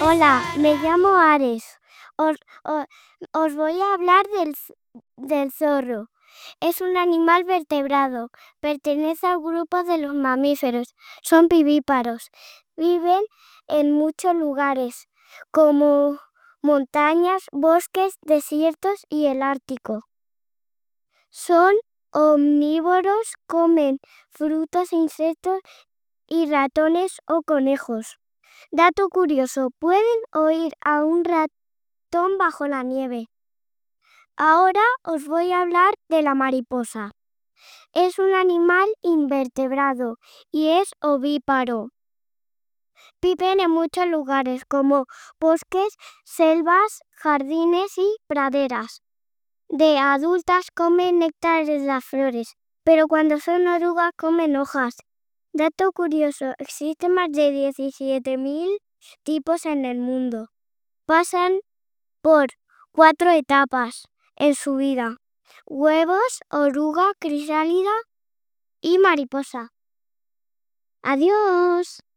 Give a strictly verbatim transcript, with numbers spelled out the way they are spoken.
Hola, me llamo Ares. Os, o- os voy a hablar del, z- del zorro. Es un animal vertebrado. Pertenece al grupo de los mamíferos. Son vivíparos. Viven en muchos lugares, como montañas, bosques, desiertos y el Ártico. Son omnívoros, comen frutos, insectos y ratones o conejos. Dato curioso, pueden oír a un ratón bajo la nieve. Ahora os voy a hablar de la mariposa. Es un animal invertebrado y es ovíparo. Viven en muchos lugares como bosques, selvas, jardines y praderas. De adultas comen néctar de las flores, pero cuando son orugas comen hojas. Dato curioso, existen más de diecisiete mil tipos en el mundo. Pasan por cuatro etapas en su vida: huevos, oruga, crisálida y mariposa. Adiós.